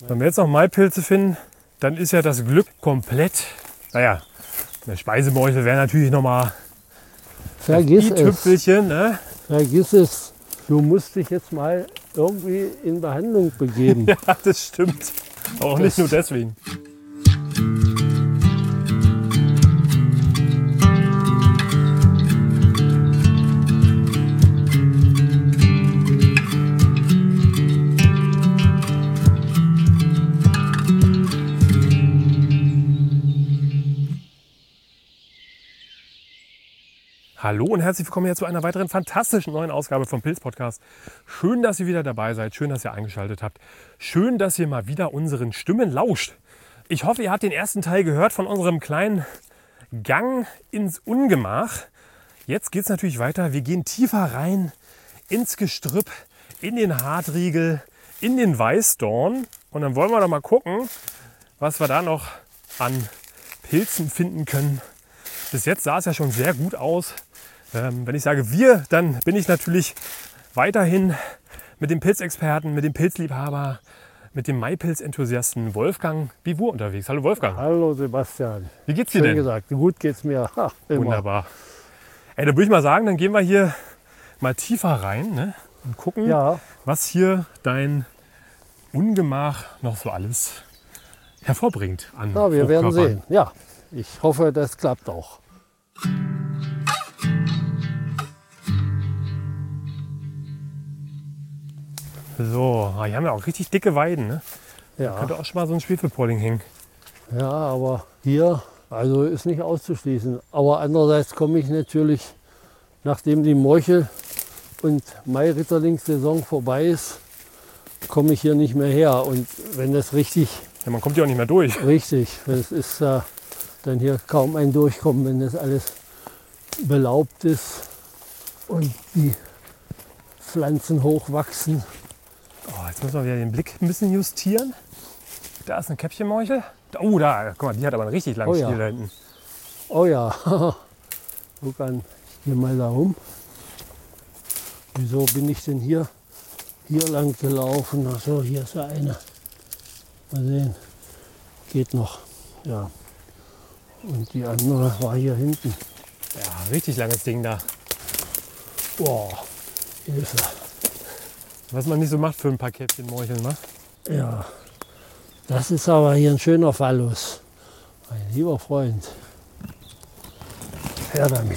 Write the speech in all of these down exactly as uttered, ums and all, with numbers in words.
Wenn wir jetzt noch Maipilze finden, dann ist ja das Glück komplett. Naja, eine Speisemeuchel wäre natürlich nochmal Vergiss ein es. Tüpfelchen. Ne? Vergiss es. Du musst dich jetzt mal irgendwie in Behandlung begeben. Ja, das stimmt. Aber auch nicht nur deswegen. Hallo und herzlich willkommen hier zu einer weiteren fantastischen neuen Ausgabe vom Pilz Podcast. Schön, dass ihr wieder dabei seid, schön, dass ihr eingeschaltet habt. Schön, dass ihr mal wieder unseren Stimmen lauscht. Ich hoffe, ihr habt den ersten Teil gehört von unserem kleinen Gang ins Ungemach. Jetzt geht es natürlich weiter. Wir gehen tiefer rein ins Gestrüpp, in den Hartriegel, in den Weißdorn. Und dann wollen wir doch mal gucken, was wir da noch an Pilzen finden können. Bis jetzt sah es ja schon sehr gut aus. Ähm, wenn ich sage wir, dann bin ich natürlich weiterhin mit dem Pilzexperten, mit dem Pilzliebhaber, mit dem Maipilz-Enthusiasten Wolfgang Bivur unterwegs. Hallo Wolfgang. Hallo Sebastian. Wie geht's dir Schön denn? gesagt. Gut geht's mir. Ha, immer. Wunderbar. Ey, dann würde ich mal sagen, dann gehen wir hier mal tiefer rein, ne? Und gucken, Ja. was hier dein Ungemach noch so alles hervorbringt an Na, wir werden Hochkörpern. sehen. Ja, ich hoffe, das klappt auch. So, ah, hier haben wir auch richtig dicke Weiden. Ne? Ja, Könnte auch schon mal so ein Schwefelpolling hängen. ja, aber hier, also ist nicht auszuschließen. Aber andererseits komme ich natürlich, nachdem die Morchel- und Mai-Ritterlingssaison vorbei ist, komme ich hier nicht mehr her. Und wenn das richtig, Ja, man kommt ja auch nicht mehr durch. richtig, das ist äh, dann hier kaum ein Durchkommen, wenn das alles belaubt ist und die Pflanzen hochwachsen. Oh, jetzt müssen wir wieder den Blick ein bisschen justieren. Da ist eine Käppchenmorchel. Oh, da, guck mal, die hat aber einen richtig langen Oh ja. Stiel da hinten. Oh ja, guck an, ich gehe mal da rum. Wieso bin ich denn hier, hier lang gelaufen? Ach so, hier ist ja eine. Mal sehen, geht noch. Ja. Und die andere war hier hinten. Ja, richtig langes Ding da. Boah, Hilfe. Was man nicht so macht für ein paar Käppchenmorcheln, ne? Ja, das ist aber hier ein schöner Phallus. Mein lieber Freund. Her damit.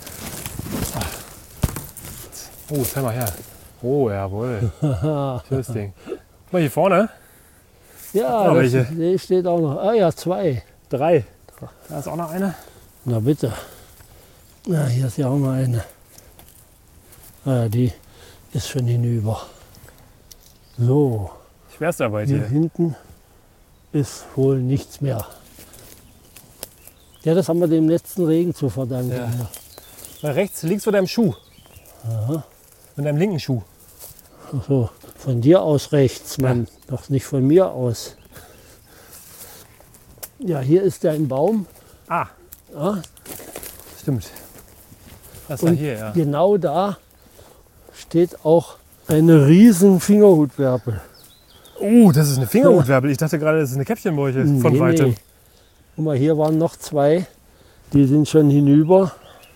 Oh, zeig mal her. Oh, jawohl. Schönes Ding. Guck mal hier vorne. Ja, noch das, welche. hier steht auch noch. Ah ja, zwei. Drei. Da ist auch noch eine. Na bitte. Na, hier ist ja auch noch eine. Ah, die ist schon hinüber. So, Schwerstarbeit hier hier. hinten ist wohl nichts mehr. Ja, das haben wir dem letzten Regen zu verdanken. Ja. hier. Da rechts, links von deinem Schuh. Aha. Von deinem linken Schuh. Ach so, von dir aus rechts, Mann. Doch nicht von mir aus. Ja, hier ist ein Baum. Ah, Ja, stimmt. Das war und hier, ja. genau da steht auch eine riesen Fingerhutwerpel. Oh, das ist eine Fingerhutwerbel. Ich dachte gerade, das ist eine Käppchenmorchel von Nee, weitem. nee. Guck mal, hier waren noch zwei, die sind schon hinüber.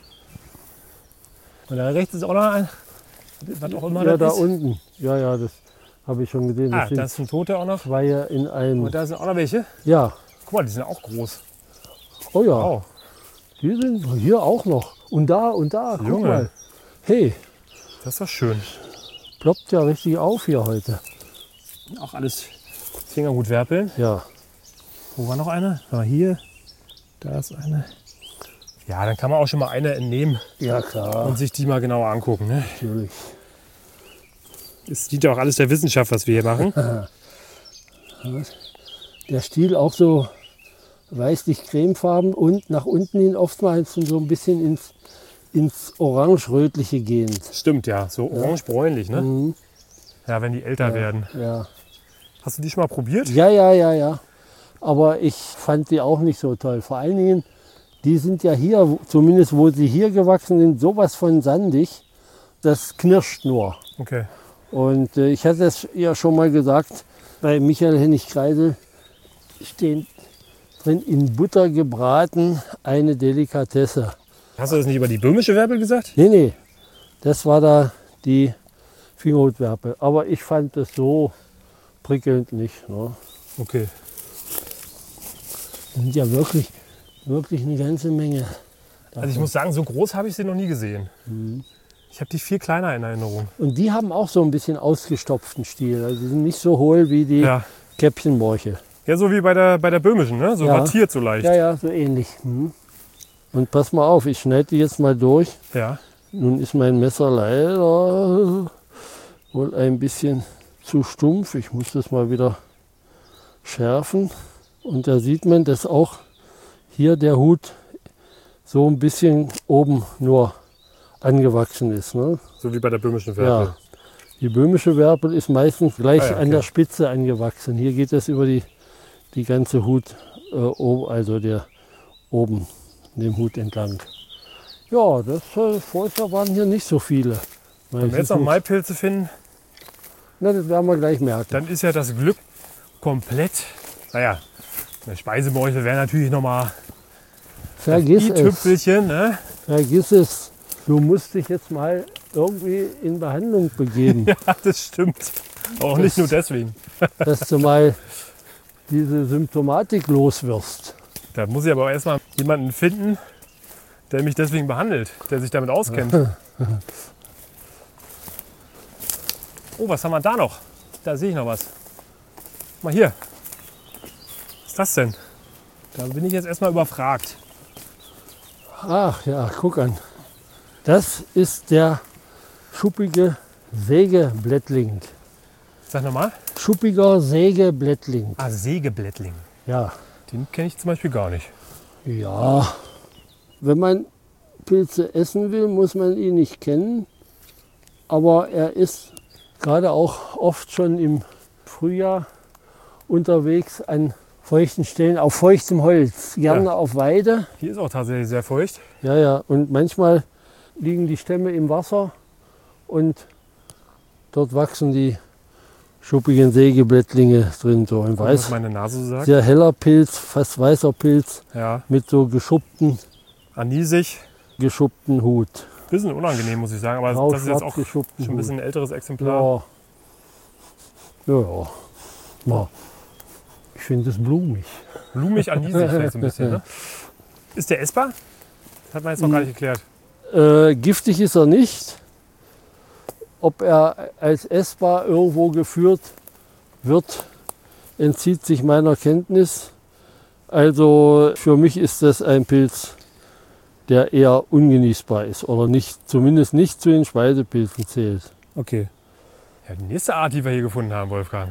Und da rechts ist auch noch ein. Was auch immer Ja, da das ist. unten. Ja, ja, das habe ich schon gesehen. Ah, Das sind da ist ein Tote auch noch. zwei in einem. Und da sind auch noch welche. Ja, Guck mal, die sind auch groß. oh ja, Wow. die sind hier auch noch. Und da und da, guck Junge. mal. Hey, Das ist doch schön. ploppt ja richtig auf hier heute. Auch alles Fingerhutwerpeln. Ja, Wo war noch eine? War hier. Da ist eine. Ja, dann kann man auch schon mal eine entnehmen ja klar, und sich die mal genauer angucken. Ne? natürlich. Es dient ja auch alles der Wissenschaft, was wir hier machen. Der Stiel auch so weißlich-cremefarben und nach unten hin oftmals so ein bisschen ins, ins Orange-Rötliche gehend. Stimmt, ja. So orange-bräunlich, ne? Mhm. Ja, wenn die älter werden. Ja. Hast du die schon mal probiert? ja, ja, ja, ja. Aber ich fand die auch nicht so toll. Vor allen Dingen, die sind ja hier, wo- zumindest wo sie hier gewachsen sind, sowas von sandig. Das knirscht nur. Okay. Und äh, ich hatte es ja schon mal gesagt, bei Michael Hennig Kreidel steht drin, in Butter gebraten, eine Delikatesse. Hast du das nicht über die böhmische Werpel gesagt? Nee, nee, das war da die Fingerhutwerpel. Aber ich fand das so prickelnd nicht. Ne? Okay. Das sind ja wirklich, wirklich eine ganze Menge. Also ich muss sagen, so groß habe ich sie noch nie gesehen. Mhm. Ich habe die viel kleiner in Erinnerung. Und die haben auch so ein bisschen ausgestopften Stiel. Also die sind nicht so hohl wie die Ja, Käppchenmorche. ja so wie bei der, bei der böhmischen, ne? So Ja. wattiert so leicht. Ja, ja, so ähnlich. Mhm. Und pass mal auf, ich schneide die jetzt mal durch. Ja. Nun ist mein Messer leider wohl ein bisschen zu stumpf. Ich muss das mal wieder schärfen. Und da sieht man, dass auch hier der Hut so ein bisschen oben nur angewachsen ist. Ne? So wie bei der böhmischen Werpel. Ja. Die böhmische Werpel ist meistens gleich Ah ja, an okay. der Spitze angewachsen. Hier geht es über die, die ganze Hut, äh, oben, also der oben dem Hut entlang. Ja, das äh, vorher waren hier nicht so viele. Wenn wir jetzt noch Maipilze finden, Na, das werden wir gleich merken. dann ist ja das Glück komplett. Naja, eine Speisemorchel wäre natürlich nochmal Vergiss es. i-Tüpfelchen. Ne? Vergiss es. Du musst dich jetzt mal irgendwie in Behandlung begeben, Ja, das stimmt. Auch nicht nur deswegen. dass du mal diese Symptomatik los wirst. Da muss ich aber erstmal jemanden finden, der mich deswegen behandelt, der sich damit auskennt. Oh, was haben wir da noch? Da sehe ich noch was. Mal hier. Was ist das denn? Da bin ich jetzt erstmal überfragt. Ach ja, guck an. Das ist der schuppige Sägeblättling. Sag nochmal. Schuppiger Sägeblättling. Ah, Sägeblättling. Ja, Den kenne ich zum Beispiel gar nicht. ja. Wenn man Pilze essen will, muss man ihn nicht kennen. Aber er ist gerade auch oft schon im Frühjahr unterwegs an feuchten Stellen, auf feuchtem Holz, gerne Ja. auf Weide. Hier ist auch tatsächlich sehr feucht. Ja, ja. Und manchmal liegen die Stämme im Wasser und dort wachsen die schuppigen Sägeblättlinge drin. So ein Was weiß, meine Nase so sagt. sehr heller Pilz, fast weißer Pilz Ja, mit so geschuppten, anisig. geschuppten Hut. Bisschen unangenehm, muss ich sagen. Aber Grau, das ist jetzt schwarz auch geschuppten schon ein bisschen Hut. ein älteres Exemplar. Ja. Ja, ja. Ja. Ich finde es blumig. Blumig, anisig vielleicht so ein bisschen. Ne? Ist der essbar? Das hat man jetzt noch gar nicht geklärt. Äh, giftig ist er nicht. Ob er als essbar irgendwo geführt wird, entzieht sich meiner Kenntnis. Also für mich ist das ein Pilz, der eher ungenießbar ist oder nicht, zumindest nicht zu den Speisepilzen zählt. Okay. Ja, die nächste Art, die wir hier gefunden haben, Wolfgang.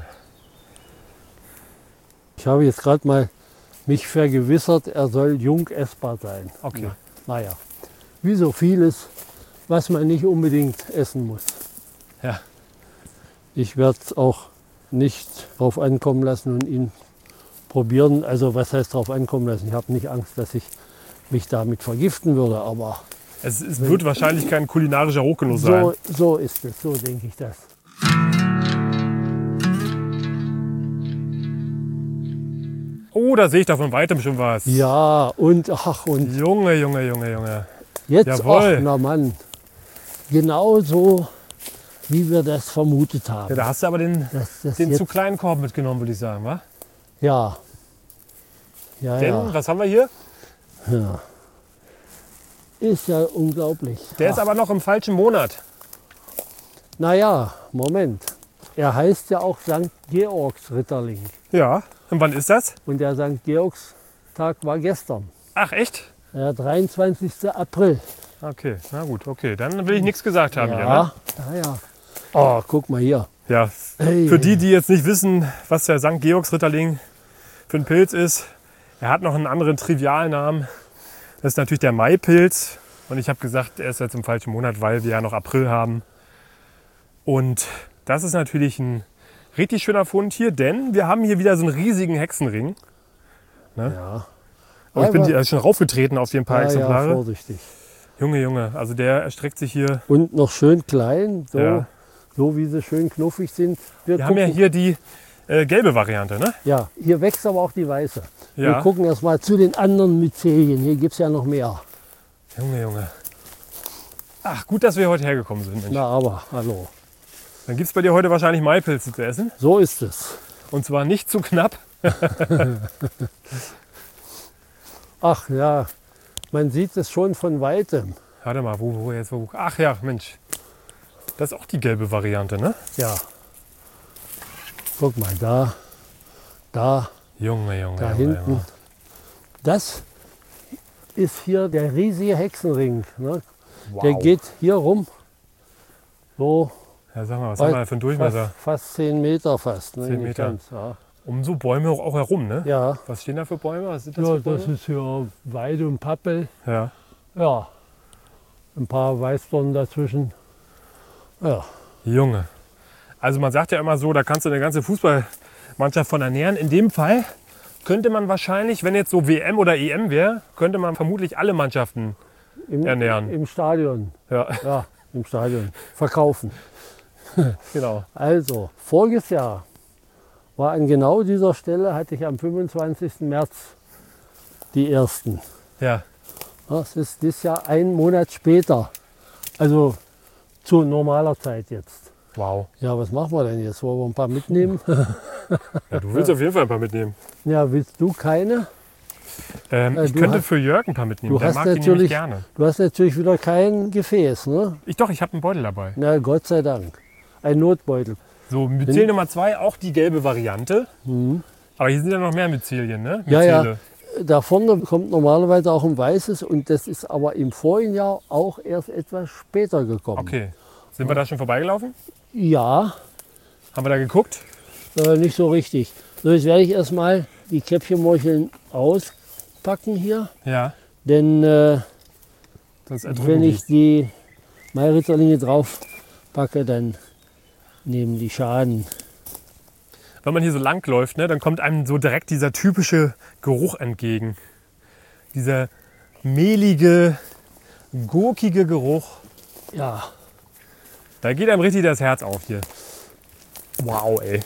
Ich habe jetzt gerade mal mich vergewissert, er soll jung essbar sein. Okay. Naja, wie so vieles, was man nicht unbedingt essen muss. Ja. Ich werde es auch nicht drauf ankommen lassen und ihn probieren. Also was heißt drauf ankommen lassen? Ich habe nicht Angst, dass ich mich damit vergiften würde, aber Es, es wird wahrscheinlich kein kulinarischer Hochgenuss sein. so, so ist es, so denke ich das. Oh, da sehe ich da von weitem schon was. Ja, und ach, und Junge, Junge, Junge, Junge. jetzt, Jawohl. ach, na Mann, genau so, wie wir das vermutet haben. Ja, da hast du aber den, Dass das den jetzt, zu kleinen Korb mitgenommen, würde ich sagen, wa? ja, ja, Denn, ja, was haben wir hier? ja. Ist ja unglaublich. Der ist aber noch im falschen Monat. Naja, Moment. Er heißt ja auch Sankt Georgs Ritterling. Ja. Und wann ist das? Und der Sankt Georgstag war gestern. Ach, echt? Der dreiundzwanzigster April. Okay, na gut, okay. Dann will ich nichts gesagt haben hier. Ne? Ja, ja, ja. Oh, guck mal hier. Ja, Hey, für die, die jetzt nicht wissen, was der Sankt Georgsritterling für ein Pilz ist, er hat noch einen anderen Trivialnamen. Das ist natürlich der Maipilz. Und ich habe gesagt, er ist jetzt im falschen Monat, weil wir ja noch April haben. Und das ist natürlich ein richtig schöner Fund hier, denn wir haben hier wieder so einen riesigen Hexenring. Ja, Und ich bin Aber- die- schon raufgetreten auf die ein paar ja, ja, Exemplare. vorsichtig. Junge, Junge, also der erstreckt sich hier. Und noch schön klein, so, Ja. so wie sie schön knuffig sind. Wir, Wir haben ja hier die äh, gelbe Variante, ne? Ja, hier wächst aber auch die weiße. Wir Ja. gucken erst mal zu den anderen Myzelien. Hier gibt es ja noch mehr. Junge, Junge. Ach, gut, dass wir heute hergekommen sind. Mensch. Na aber, hallo. Dann gibt es bei dir heute wahrscheinlich Maipilze zu essen. So ist es. Und zwar nicht zu knapp. Ach ja, man sieht es schon von Weitem. Warte mal, wo, wo jetzt? Wo? Ach ja, Mensch. Das ist auch die gelbe Variante, ne? Ja. Guck mal, da, da, Junge, Junge, da Junge, hinten. Junge. Das ist hier der riesige Hexenring. Ne? Wow. Der geht hier rum. So Ja, sag mal, was haben wir da für einen Durchmesser? fast, fast zehn Meter fast. Ne? zehn Nicht Meter. ganz, ja. Um so Bäume auch herum, ne? ja. Was stehen da für Bäume? Was sind das Ja, für Bäume? das ist hier Weide und Pappel. Ja. Ja, ein paar Weißdornen dazwischen. Ja, Junge. Also man sagt ja immer so, da kannst du eine ganze Fußballmannschaft von ernähren. In dem Fall könnte man wahrscheinlich, wenn jetzt so W M oder E M wäre, könnte man vermutlich alle Mannschaften im, ernähren. im Stadion. Ja, Ja, im Stadion. Verkaufen. genau. Also, voriges Jahr war an genau dieser Stelle, hatte ich am fünfundzwanzigsten März die ersten. Ja. Das ist dieses Jahr ein Monat später. Also zu normaler Zeit jetzt. Wow. Ja, was machen wir denn jetzt? Wollen wir ein paar mitnehmen? Ja, du willst auf jeden Fall ein paar mitnehmen. Ja, willst du keine? Ähm, Äh, ich du könnte hast- für Jörg ein paar mitnehmen. du Der hast mag die nämlich natürlich- gerne. Du hast natürlich wieder kein Gefäß, ne? Ich doch, ich habe einen Beutel dabei. Na, Gott sei Dank. Ein Notbeutel. So, Myzel Nummer zwei, auch die gelbe Variante. Aber hier sind ja noch mehr Myzelien, ne? Ja, ja. Myzele. Da vorne kommt normalerweise auch ein weißes und das ist aber im vorigen Jahr auch erst etwas später gekommen. Okay. Sind wir da schon vorbeigelaufen? Ja, Haben wir da geguckt? äh, nicht so richtig. So, jetzt werde ich erstmal die Käppchenmorcheln auspacken hier, Ja. denn äh, Sonst erdrücken wenn die. ich die Mairitterlinge drauf packe, dann nehmen die Schaden. Wenn man hier so lang läuft, ne, dann kommt einem so direkt dieser typische Geruch entgegen. Dieser mehlige, gurkige Geruch. Ja, Da geht einem richtig das Herz auf hier. Wow, ey.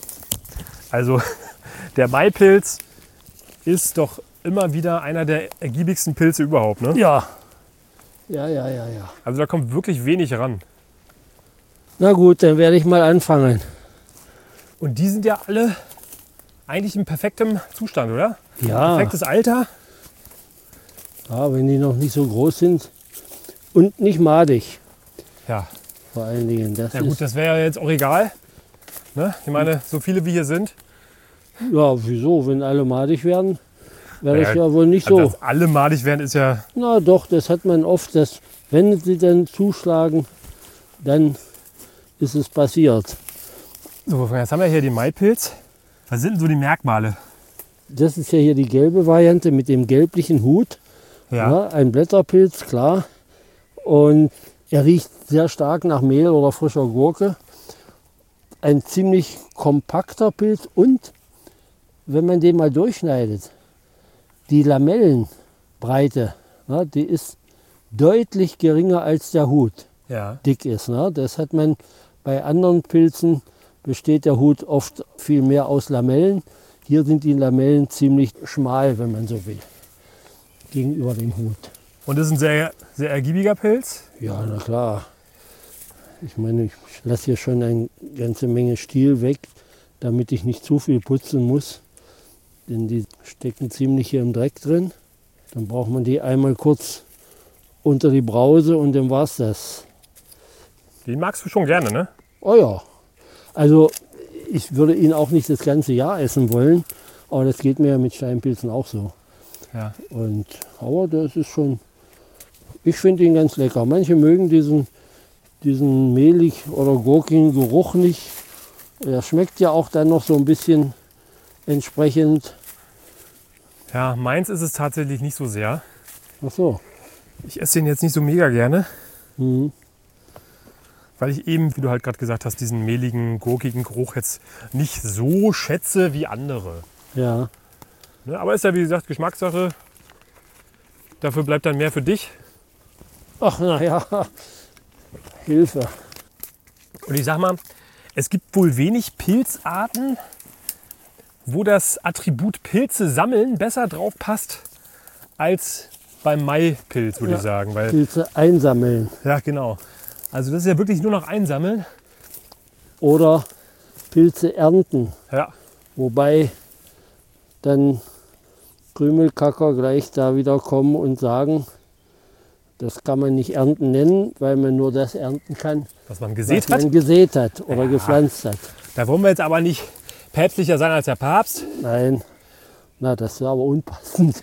Also der Maipilz ist doch immer wieder einer der ergiebigsten Pilze überhaupt, ne? ja, ja, ja, ja, ja. Also da kommt wirklich wenig ran. Na gut, dann werde ich mal anfangen. Und die sind ja alle eigentlich in perfektem Zustand, oder? Ja, Perfektes Alter. ja, wenn die noch nicht so groß sind und nicht madig, Ja, vor allen Dingen. Das ja gut, ist, das wäre ja jetzt auch egal. Ne? Ich meine, so viele wie hier sind. ja, wieso? Wenn alle madig werden, wäre Ja, das ja wohl nicht Also, so. dass alle madig werden, ist ja... Na doch, das hat man oft, dass wenn sie dann zuschlagen, dann ist es passiert. So, jetzt haben wir hier den Maipilz. Was sind denn so die Merkmale? Das ist ja hier die gelbe Variante mit dem gelblichen Hut. Ja, ein Blätterpilz, klar. Und er riecht sehr stark nach Mehl oder frischer Gurke. Ein ziemlich kompakter Pilz und wenn man den mal durchschneidet, die Lamellenbreite, ne, die ist deutlich geringer als der Hut Ja. dick ist. Ne? Das hat man bei anderen Pilzen, besteht der Hut oft viel mehr aus Lamellen. Hier sind die Lamellen ziemlich schmal, wenn man so will, gegenüber dem Hut. Und das ist ein sehr, sehr ergiebiger Pilz. Ja, na klar. Ich meine, ich lasse hier schon eine ganze Menge Stiel weg, damit ich nicht zu viel putzen muss. Denn die stecken ziemlich hier im Dreck drin. Dann braucht man die einmal kurz unter die Brause und dann war's das. Den magst du schon gerne, ne? Oh ja, also ich würde ihn auch nicht das ganze Jahr essen wollen, aber das geht mir ja mit Steinpilzen auch so. Ja. Und, aber das ist schon, ich finde ihn ganz lecker. Manche mögen diesen, diesen mehlig oder gurkigen Geruch nicht. Er schmeckt ja auch dann noch so ein bisschen entsprechend. Ja, meins ist es tatsächlich nicht so sehr. Ach so. Ich esse den jetzt nicht so mega gerne, Mhm. weil ich eben, wie du halt gerade gesagt hast, diesen mehligen, gurkigen Geruch jetzt nicht so schätze wie andere. Ja, Ne? Aber ist ja wie gesagt Geschmackssache. Dafür bleibt dann mehr für dich. ach naja, Hilfe. Und ich sag mal, es gibt wohl wenig Pilzarten, wo das Attribut Pilze sammeln besser drauf passt als beim Maipilz, würde Ja. ich sagen. Weil, Pilze einsammeln ja, genau. Also das ist ja wirklich nur noch einsammeln. oder Pilze ernten. Ja, Wobei dann Krümelkacker gleich da wieder kommen und sagen, das kann man nicht ernten nennen, weil man nur das ernten kann, was man gesät was hat. man gesät hat oder Ja. gepflanzt hat. Da wollen wir jetzt aber nicht päpstlicher sein als der Papst. Nein, na, das wäre aber unpassend.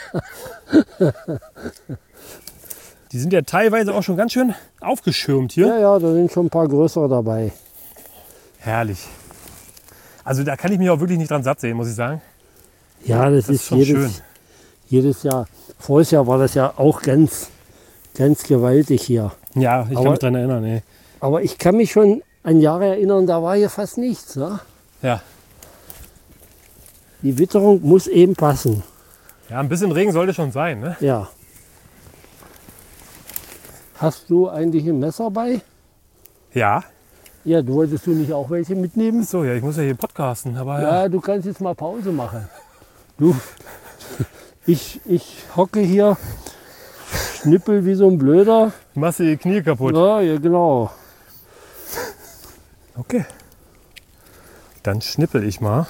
Die sind ja teilweise auch schon ganz schön aufgeschirmt hier. Ja, ja, da sind schon ein paar größere dabei. Herrlich. Also da kann ich mich auch wirklich nicht dran satt sehen, muss ich sagen. Ja, das, Das ist ist schon jedes, schön. jedes Jahr. Voriges Jahr war das ja auch ganz, ganz gewaltig hier. Ja, ich kann Aber- mich dran erinnern. Ey. Aber ich kann mich schon an Jahre erinnern, da war hier fast nichts. Ne? Ja. Die Witterung muss eben passen. ja, ein bisschen Regen sollte schon sein. Ne? Ja. Hast du eigentlich ein Messer bei? Ja. Ja, du wolltest du nicht auch welche mitnehmen? So, ja, ich muss ja hier podcasten. Aber ja. Ja, du kannst jetzt mal Pause machen. Du, ich, ich hocke hier, schnippel wie so ein Blöder. Machst du die Knie kaputt. Ja, ja, genau. Okay. Dann schnippel ich mal.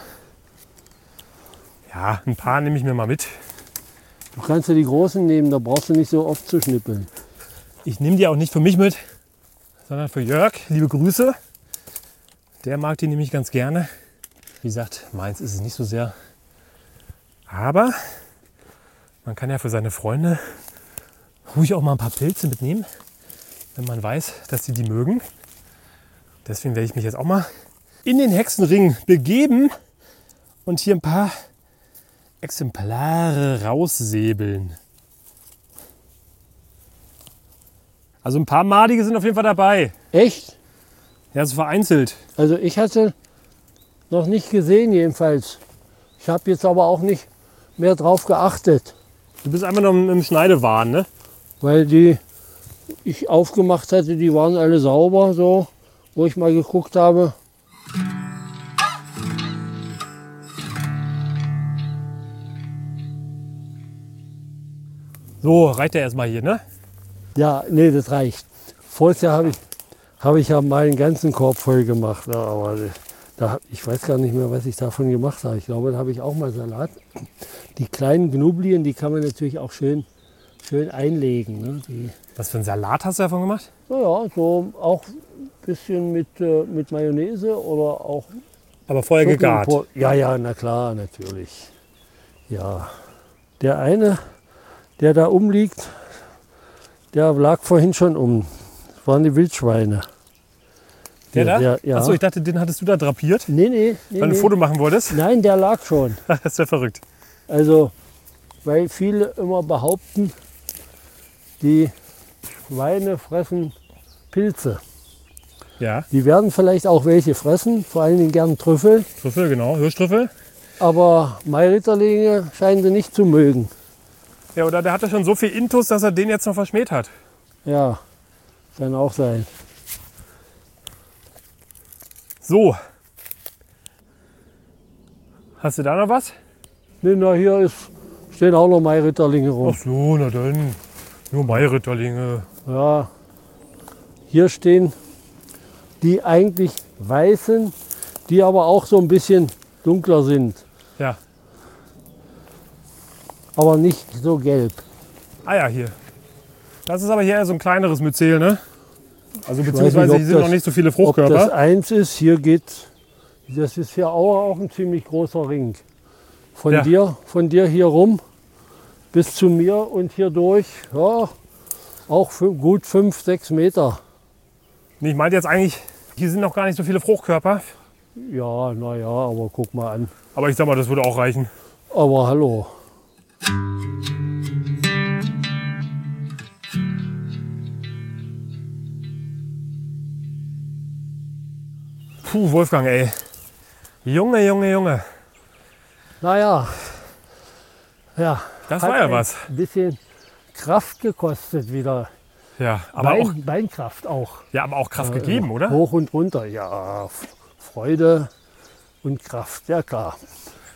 Ja, ein paar nehme ich mir mal mit. Du kannst ja die großen nehmen, da brauchst du nicht so oft zu schnippeln. Ich nehme die auch nicht für mich mit, sondern für Jörg. Liebe Grüße. Der mag die nämlich ganz gerne. Wie gesagt, meins ist es nicht so sehr. Aber man kann ja für seine Freunde ruhig auch mal ein paar Pilze mitnehmen, wenn man weiß, dass sie die mögen. Deswegen werde ich mich jetzt auch mal in den Hexenring begeben und hier ein paar Exemplare raussäbeln. Also ein paar Madige sind auf jeden Fall dabei. Echt? Ja, so vereinzelt. Also ich hatte noch nicht gesehen jedenfalls. Ich habe jetzt aber auch nicht mehr drauf geachtet, Du bist einfach noch im im Schneidewahn, ne? weil die ich aufgemacht hatte, die waren alle sauber, so, wo ich mal geguckt habe. So, reicht der erstmal hier, ne? Ja, nee, das reicht. Voriges Jahr habe ich, habe ich ja mal einen ganzen Korb voll gemacht, ja, aber da, ich weiß gar nicht mehr, was ich davon gemacht habe. Ich glaube, da habe ich auch mal Salat. Die kleinen Gnublien, die kann man natürlich auch schön, schön einlegen. Ne? Die, Was für einen Salat hast du davon gemacht? naja, so auch ein bisschen mit, äh, mit Mayonnaise oder auch Aber vorher gegart. Schokolade- Ja, ja, na klar, natürlich. Ja. Der eine, der da umliegt, der lag vorhin schon um. Das waren die Wildschweine. Der da? Der, ja. Achso, ich dachte, den hattest du da drapiert, Nee, nee, nee, weil du ein nee. Foto machen wolltest. Nein, der lag schon. Das ist ja verrückt. Also, weil viele immer behaupten, die Schweine fressen Pilze. Ja, Die werden vielleicht auch welche fressen, vor allen Dingen gern Trüffel, Trüffel, genau. Hirschtrüffel. aber Mairitterlinge scheinen sie nicht zu mögen. Ja, oder der hatte schon so viel Intus, dass er den jetzt noch verschmäht hat. Ja, kann auch sein. So. Hast du da noch was? Nee, na, hier ist, stehen auch noch Mairitterlinge rum. Ach so, na dann. Nur Mairitterlinge. Ja, hier stehen die eigentlich weißen, die aber auch so ein bisschen dunkler sind, Ja. aber nicht so gelb. Ah ja, hier. Das ist aber hier eher so ein kleineres Myzel, ne? Also weiß beziehungsweise nicht, ob hier sind das- noch nicht so viele Ob das Fruchtkörper. eins ist, hier geht, das ist hier auch, auch ein ziemlich großer Ring. Von, Ja. dir, von dir hier rum bis zu mir und hier durch, ja, auch fün- gut fünf, sechs Meter. Nee, ich meinte jetzt eigentlich, hier sind noch gar nicht so viele Fruchtkörper. Ja, naja, aber guck mal an. Aber ich sag mal, das würde auch reichen. Aber hallo. Puh, Wolfgang, ey. Junge, Junge, Junge. Naja, ja. Das hat war ja ein was. bisschen Kraft gekostet wieder. Ja, aber Bein, auch, Beinkraft auch. ja, aber auch Kraft Äh, gegeben, oder? Hoch und runter, ja. F- Freude und Kraft, ja klar.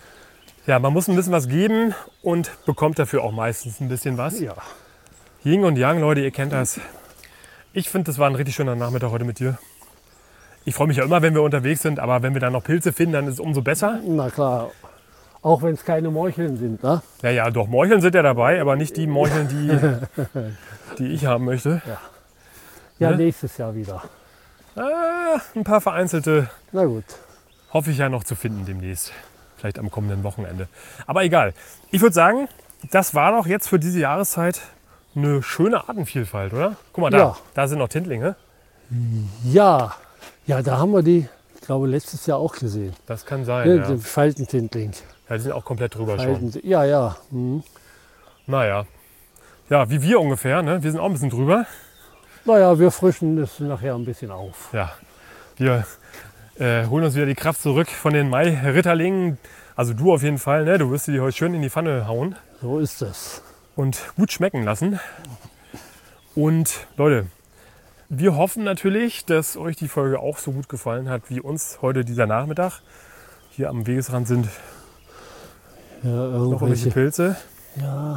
Ja, man muss ein bisschen was geben und bekommt dafür auch meistens ein bisschen was. Ja. Yin und Yang, Leute, ihr kennt das. Ich finde, das war ein richtig schöner Nachmittag heute mit dir. Ich freue mich ja immer, wenn wir unterwegs sind, aber wenn wir dann noch Pilze finden, dann ist es umso besser. Na klar, auch wenn es keine Morcheln sind, ne? Ja, ja, doch, Morcheln sind ja dabei, aber nicht die Morcheln, die, die ich haben möchte. Ja, ja Ne? nächstes Jahr wieder. Ah, ein paar vereinzelte Na gut. hoffe ich ja noch zu finden demnächst. Vielleicht am kommenden Wochenende. Aber egal. Ich würde sagen, das war doch jetzt für diese Jahreszeit eine schöne Artenvielfalt, oder? Guck mal, da, Ja. da sind noch Tintlinge. Ja, ja, da haben wir die, ich glaube, letztes Jahr auch gesehen. Das kann sein, Ne, ja. den Faltentintling. Ja, die sind auch komplett drüber schon. Falten, ja, ja. Mhm. Naja. Ja, wie wir ungefähr, ne? Wir sind auch ein bisschen drüber. Naja, wir frischen das nachher ein bisschen auf. Ja, wir äh, holen uns wieder die Kraft zurück von den Mai-Ritterlingen. Also du auf jeden Fall, ne? Du wirst die heute schön in die Pfanne hauen So ist es. und gut schmecken lassen. Und Leute, wir hoffen natürlich, dass euch die Folge auch so gut gefallen hat wie uns heute dieser Nachmittag. Hier am Wegesrand sind Ja, noch irgendwelche irgendwelche. Pilze. Ja.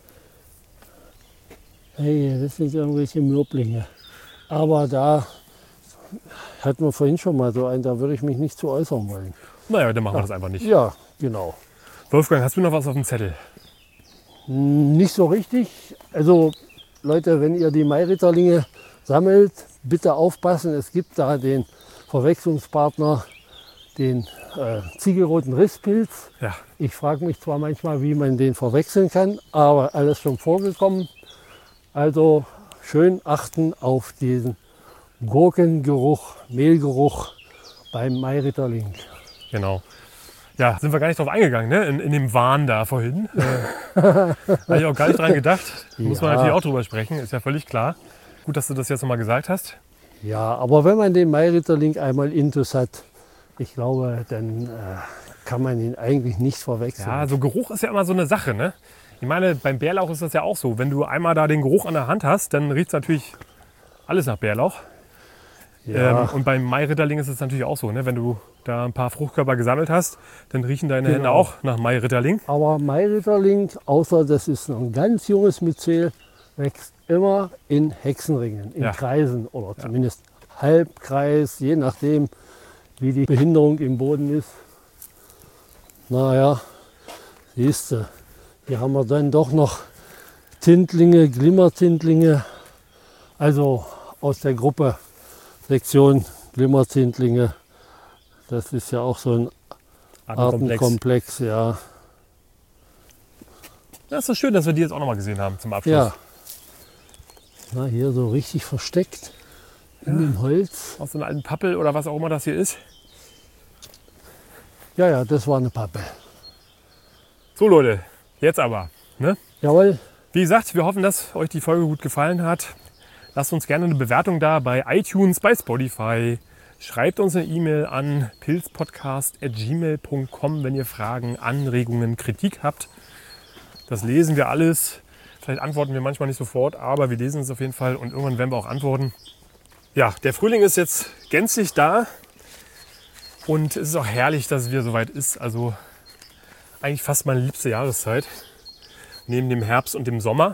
Hey, das sind irgendwelche Mürblinge. Aber da hatten wir vorhin schon mal so einen, da würde ich mich nicht zu äußern wollen. Naja, dann machen wir das einfach nicht. Ja, genau. Wolfgang, hast du noch was auf dem Zettel? Nicht so richtig. Also Leute, wenn ihr die Mairitterlinge sammelt, bitte aufpassen. Es gibt da den Verwechslungspartner, den äh, ziegelroten Risspilz. Ja, Ich frage mich zwar manchmal, wie man den verwechseln kann, aber alles schon vorgekommen. Also schön achten auf diesen Gurkengeruch, Mehlgeruch beim Mairitterling. genau. Ja, sind wir gar nicht drauf eingegangen, ne? In, in dem Wahn da vorhin. Äh, habe ich auch gar nicht dran gedacht. Muss man Ja. natürlich auch drüber sprechen, ist ja völlig klar. Gut, dass du das jetzt nochmal gesagt hast. Ja, aber wenn man den Mairitterling einmal intus hat, ich glaube, dann äh, kann man ihn eigentlich nicht verwechseln. Ja, so Geruch ist ja immer so eine Sache, ne? Ich meine, beim Bärlauch ist das ja auch so. Wenn du einmal da den Geruch an der Hand hast, dann riecht es natürlich alles nach Bärlauch. Ja, Ähm, und beim Mairitterling ist es natürlich auch so, ne? Wenn du da ein paar Fruchtkörper gesammelt hast, dann riechen deine Genau. Hände auch nach Mairitterling. aber Mairitterling, außer das ist noch ein ganz junges Myzel, wächst immer in Hexenringen, in Ja. Kreisen oder zumindest Halbkreis, je nachdem, wie die Behinderung im Boden ist. Naja, siehst du, hier haben wir dann doch noch Tintlinge, Glimmertintlinge, also aus der Gruppe Sektion Glimmertintlinge. Das ist ja auch so ein Artenkomplex. Artenkomplex, ja. Das ist schön, dass wir die jetzt auch nochmal gesehen haben zum Abschluss. Ja. Na, hier so richtig versteckt in dem Holz. Aus so einer alten Pappel oder was auch immer das hier ist. Ja, ja, das war eine Pappe. So Leute, jetzt aber. Ne? Jawohl, Wie gesagt, wir hoffen, dass euch die Folge gut gefallen hat. Lasst uns gerne eine Bewertung da bei iTunes, bei Spotify. Schreibt uns eine E-Mail an pilzpodcast at gmail punkt com, wenn ihr Fragen, Anregungen, Kritik habt. Das lesen wir alles. Vielleicht antworten wir manchmal nicht sofort, aber wir lesen es auf jeden Fall und irgendwann werden wir auch antworten. Ja, der Frühling ist jetzt gänzlich da und es ist auch herrlich, dass es wieder soweit ist. Also eigentlich fast meine liebste Jahreszeit. Neben dem Herbst und dem Sommer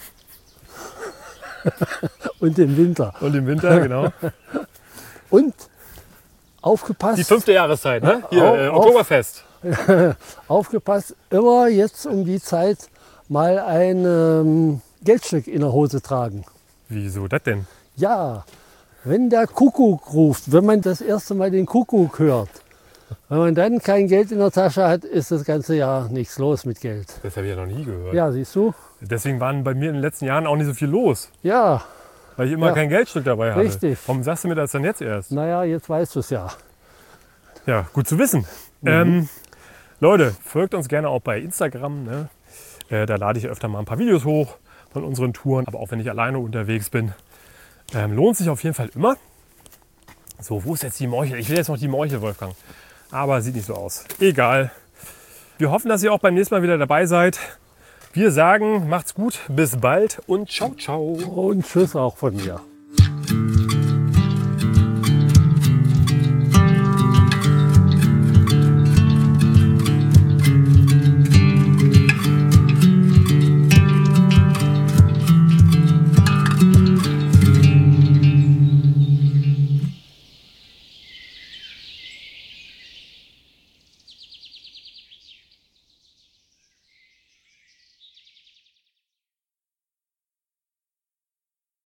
und im Winter. und dem Winter, genau. Und aufgepasst, Die fünfte Jahreszeit, ne? Hier, Auf- äh, auf- Oktoberfest. aufgepasst, immer jetzt um die Zeit mal ein ähm, Geldstück in der Hose tragen. Wieso das denn? Ja, wenn der Kuckuck ruft, wenn man das erste Mal den Kuckuck hört, wenn man dann kein Geld in der Tasche hat, ist das ganze Jahr nichts los mit Geld. Das habe ich ja noch nie gehört. Ja, siehst du? Deswegen waren bei mir in den letzten Jahren auch nicht so viel los, Ja, weil ich immer Ja. kein Geldstück dabei hatte. Richtig. Warum sagst du mir das dann jetzt erst? naja, jetzt weißt du es ja. Ja, gut zu wissen. Ähm, Leute, folgt uns gerne auch bei Instagram. Ne? Äh, da lade ich öfter mal ein paar Videos hoch von unseren Touren, aber auch wenn ich alleine unterwegs bin. Ähm, lohnt sich auf jeden Fall immer. So, wo ist jetzt die Morchel? Ich will jetzt noch die Morchel, Wolfgang. Aber sieht nicht so aus. Egal. Wir hoffen, dass ihr auch beim nächsten Mal wieder dabei seid. Wir sagen, macht's gut, bis bald und ciao, ciao. Und tschüss auch von mir.